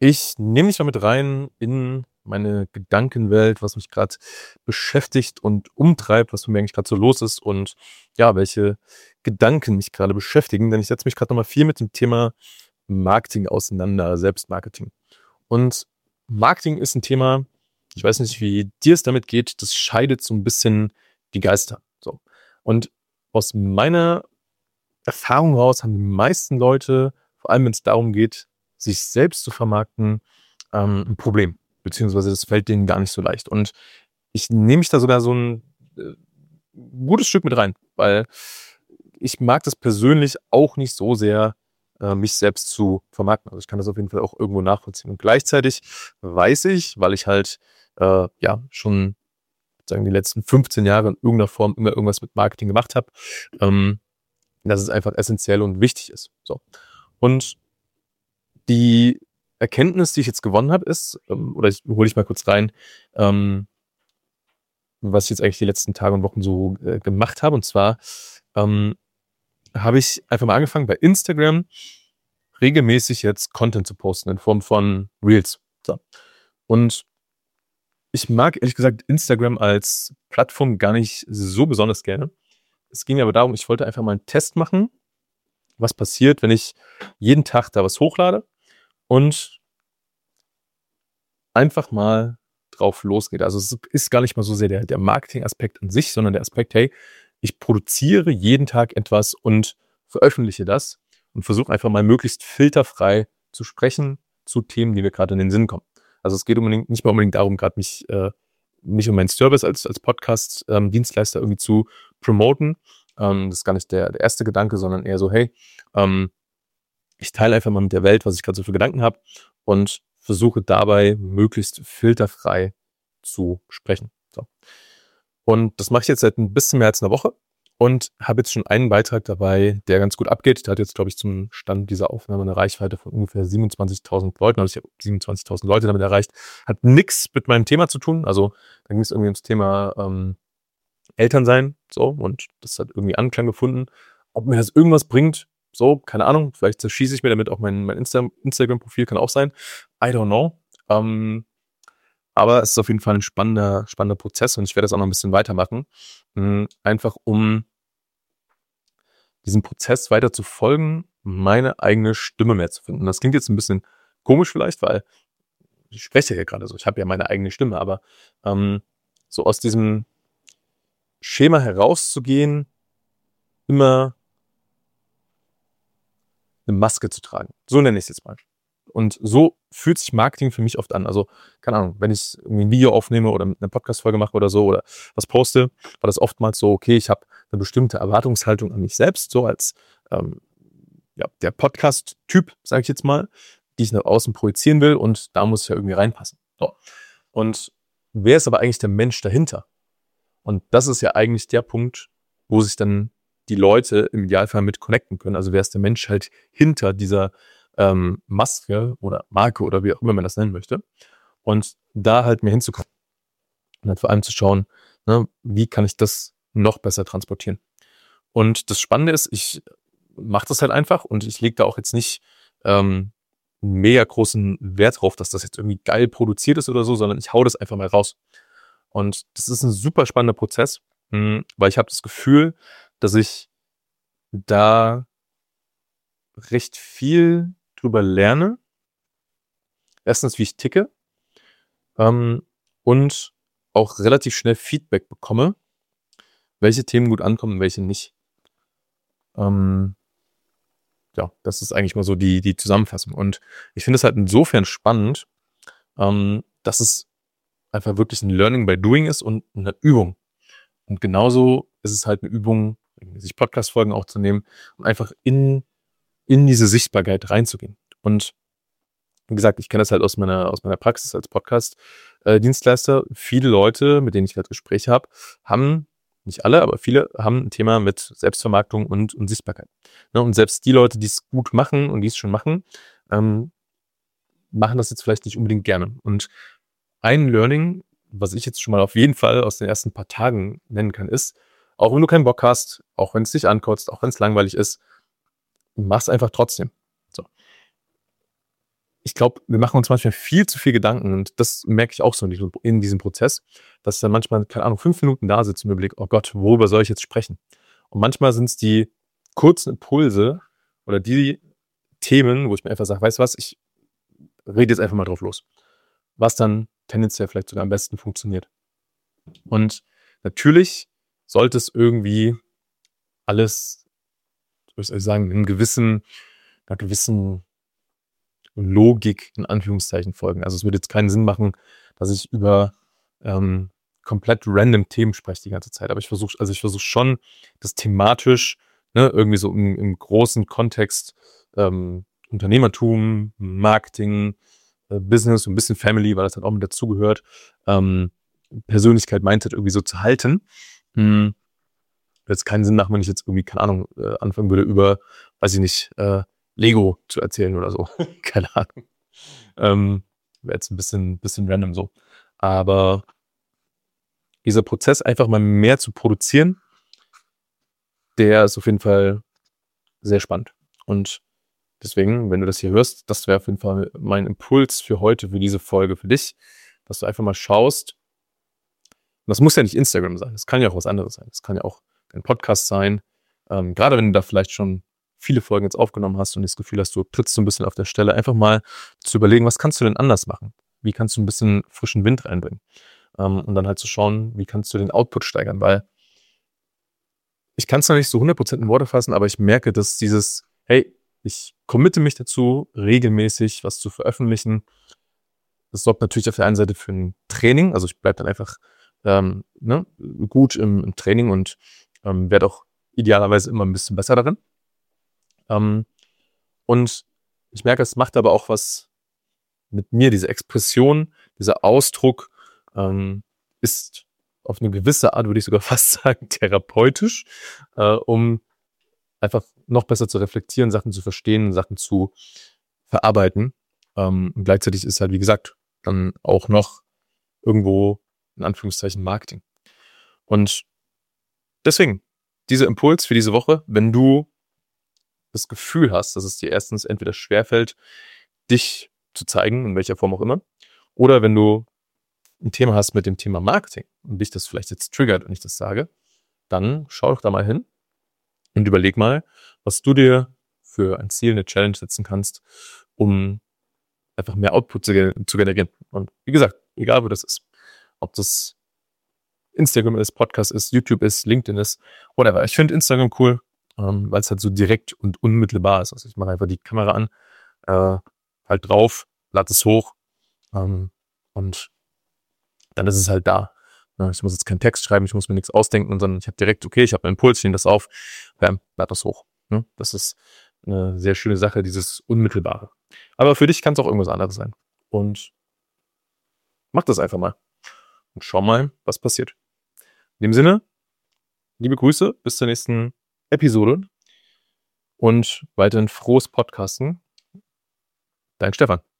Ich nehme dich mal mit rein in meine Gedankenwelt, was mich gerade beschäftigt und umtreibt, was mit mir eigentlich gerade so los ist und ja, welche Gedanken mich gerade beschäftigen. Denn ich setze mich gerade nochmal viel mit dem Thema Marketing auseinander, Selbstmarketing. Und Marketing ist ein Thema, ich weiß nicht, wie dir es damit geht, das scheidet so ein bisschen die Geister. So. Und aus meiner Erfahrung raus haben die meisten Leute, vor allem wenn es darum geht, sich selbst zu vermarkten, 'n Problem, beziehungsweise das fällt denen gar nicht so leicht. Und ich nehme mich da sogar so ein gutes Stück mit rein, weil ich mag das persönlich auch nicht so sehr, mich selbst zu vermarkten. Also, ich kann das auf jeden Fall auch irgendwo nachvollziehen. Und gleichzeitig weiß ich, weil ich halt, ja, schon sagen die letzten 15 Jahre in irgendeiner Form immer irgendwas mit Marketing gemacht habe, ähm dass es einfach essentiell und wichtig ist. So. Und die Erkenntnis, die ich jetzt gewonnen habe, ist, oder ich hole dich mal kurz rein, ähm, was ich jetzt eigentlich die letzten Tage und Wochen so gemacht habe. Und zwar ähm, habe ich einfach mal angefangen, bei Instagram regelmäßig jetzt Content zu posten in Form von Reels. So. Und ich mag ehrlich gesagt Instagram als Plattform gar nicht so besonders gerne. Es ging mir aber darum, ich wollte einfach mal einen Test machen, was passiert, wenn ich jeden Tag da was hochlade und einfach mal drauf losgeht. Also es ist gar nicht mal so sehr der Marketing-Aspekt an sich, sondern der Aspekt, hey, ich produziere jeden Tag etwas und veröffentliche das und versuche einfach mal möglichst filterfrei zu sprechen zu Themen, die mir gerade in den Sinn kommen. Also es geht nicht mal unbedingt darum, gerade mich um meinen Service als Podcast-Dienstleister irgendwie zu promoten. Das ist gar nicht der erste Gedanke, sondern eher so, hey, ähm, ich teile einfach mal mit der Welt, was ich gerade so für Gedanken habe und versuche dabei möglichst filterfrei zu sprechen. So. Und das mache ich jetzt seit ein bisschen mehr als einer Woche und habe jetzt schon einen Beitrag dabei, der ganz gut abgeht. Der hat jetzt, glaube ich, zum Stand dieser Aufnahme eine Reichweite von ungefähr 27.000 Leuten. Also ich habe 27.000 Leute damit erreicht. Hat nichts mit meinem Thema zu tun. Also da ging es irgendwie ums Thema Elternsein. So, und das hat irgendwie Anklang gefunden. Ob mir das irgendwas bringt, so, keine Ahnung. Vielleicht zerschieße ich mir damit auch mein Instagram-Profil, kann auch sein. I don't know. Aber es ist auf jeden Fall ein spannender Prozess und ich werde das auch noch ein bisschen weitermachen. Einfach um diesem Prozess weiter zu folgen, meine eigene Stimme mehr zu finden. Das klingt jetzt ein bisschen komisch vielleicht, weil ich spreche ja gerade so. Ich habe ja meine eigene Stimme, aber so aus diesem Schema herauszugehen, immer eine Maske zu tragen. So nenne ich es jetzt mal. Und so fühlt sich Marketing für mich oft an. Also, keine Ahnung, wenn ich irgendwie ein Video aufnehme oder eine Podcast-Folge mache oder so oder was poste, war das oftmals so, okay, ich habe eine bestimmte Erwartungshaltung an mich selbst, so als ja, der Podcast-Typ, sage ich jetzt mal, die ich nach außen projizieren will und da muss ich ja irgendwie reinpassen. So. Und wer ist aber eigentlich der Mensch dahinter? Und das ist ja eigentlich der Punkt, wo sich dann die Leute im Idealfall mit connecten können. Also wer ist der Mensch halt hinter dieser Maske oder Marke oder wie auch immer man das nennen möchte. Und da halt mehr hinzukommen. Und dann vor allem zu schauen, ne, wie kann ich das noch besser transportieren. Und das Spannende ist, ich mache das halt einfach und ich lege da auch jetzt nicht mega großen Wert drauf, dass das jetzt irgendwie geil produziert ist oder so, sondern ich hau das einfach mal raus. Und das ist ein super spannender Prozess, weil ich habe das Gefühl, dass ich da recht viel drüber lerne. Erstens, wie ich ticke, ähm, und auch relativ schnell Feedback bekomme, welche Themen gut ankommen und welche nicht. Ähm, ja, das ist eigentlich mal so die Zusammenfassung. Und ich finde es halt insofern spannend, dass es einfach wirklich ein Learning by Doing ist und eine Übung. Und genauso ist es halt eine Übung, sich Podcast-Folgen auch zu nehmen und einfach in diese Sichtbarkeit reinzugehen. Und wie gesagt, ich kenne das halt aus meiner Praxis als Podcast-Dienstleister. Viele Leute, mit denen ich gerade Gespräche habe, haben, nicht alle, aber viele haben ein Thema mit Selbstvermarktung und Sichtbarkeit. Ne? Und selbst die Leute, die es gut machen und die es schon machen, ähm, machen das jetzt vielleicht nicht unbedingt gerne. Und ein Learning, was ich jetzt schon mal auf jeden Fall aus den ersten paar Tagen nennen kann, ist, auch wenn du keinen Bock hast, auch wenn es dich ankotzt, auch wenn es langweilig ist, mach's einfach trotzdem. So. ich glaube, wir machen uns manchmal viel zu viel Gedanken und das merke ich auch so in diesem Prozess, dass ich dann manchmal, keine Ahnung, 5 Minuten da sitze und mir überlege: „Oh Gott, worüber soll ich jetzt sprechen?“ Und manchmal sind es die kurzen Impulse oder die Themen, wo ich mir einfach sage: „Weißt du was, ich rede jetzt einfach mal drauf los.“ Was dann tendenziell vielleicht sogar am besten funktioniert. Und natürlich sollte es irgendwie alles, wie soll ich sagen, in einer gewissen Logik in Anführungszeichen folgen. Also es würde jetzt keinen Sinn machen, dass ich über ähm, komplett random Themen spreche die ganze Zeit. Aber ich versuche schon, das thematisch, ne, irgendwie so im großen Kontext Unternehmertum, Marketing, Business, so ein bisschen Family, weil das dann auch mit dazugehört, ähm, Persönlichkeit, Mindset irgendwie so zu halten. Hm, Jetzt keinen Sinn machen, wenn ich jetzt irgendwie, keine Ahnung, anfangen würde über, weiß ich nicht, Lego zu erzählen oder so. Keine Ahnung. Wäre jetzt ein bisschen random so. Aber dieser Prozess, einfach mal mehr zu produzieren, der ist auf jeden Fall sehr spannend. Und deswegen, wenn du das hier hörst, das wäre auf jeden Fall mein Impuls für heute, für diese Folge, für dich, dass du einfach mal schaust. Und das muss ja nicht Instagram sein, das kann ja auch was anderes sein. Das kann ja auch dein Podcast sein. Gerade wenn du da vielleicht schon viele Folgen jetzt aufgenommen hast und das Gefühl hast, du trittst so ein bisschen auf der Stelle, einfach mal zu überlegen, was kannst du denn anders machen? Wie kannst du ein bisschen frischen Wind reinbringen? Und dann halt zu schauen, wie kannst du den Output steigern? Weil ich kann es noch nicht so 100% in Worte fassen, aber ich merke, dass dieses, hey, ich committe mich dazu, regelmäßig was zu veröffentlichen. Das sorgt natürlich auf der einen Seite für ein Training. Also ich bleibe dann einfach ne, gut im Training und werde auch idealerweise immer ein bisschen besser darin. Ähm, und ich merke, es macht aber auch was mit mir. Diese Expression, dieser Ausdruck ist auf eine gewisse Art, würde ich sogar fast sagen, therapeutisch, um einfach noch besser zu reflektieren, Sachen zu verstehen, Sachen zu verarbeiten. Und gleichzeitig ist halt, wie gesagt, dann auch noch irgendwo in Anführungszeichen Marketing. Und deswegen, dieser Impuls für diese Woche, wenn du das Gefühl hast, dass es dir erstens entweder schwerfällt, dich zu zeigen, in welcher Form auch immer, oder wenn du ein Thema hast mit dem Thema Marketing und dich das vielleicht jetzt triggert, wenn ich das sage, dann schau doch da mal hin und überleg mal, was du dir für ein Ziel, eine Challenge setzen kannst, um einfach mehr Output zu generieren. Und wie gesagt, egal wo das ist, ob das Instagram ist, Podcast ist, YouTube ist, LinkedIn ist, whatever. Ich finde Instagram cool, weil es halt so direkt und unmittelbar ist. Also ich mache einfach die Kamera an, halt drauf, lade es hoch und dann ist es halt da. Ich muss jetzt keinen Text schreiben, ich muss mir nichts ausdenken, sondern ich habe direkt, okay, ich habe einen Impuls, ich nehme das auf, bam, lade das hoch. Das ist eine sehr schöne Sache, dieses Unmittelbare. Aber für dich kann es auch irgendwas anderes sein. Und mach das einfach mal und schau mal, was passiert. In dem Sinne, liebe Grüße, bis zur nächsten Episode und weiterhin frohes Podcasten. Dein Stefan.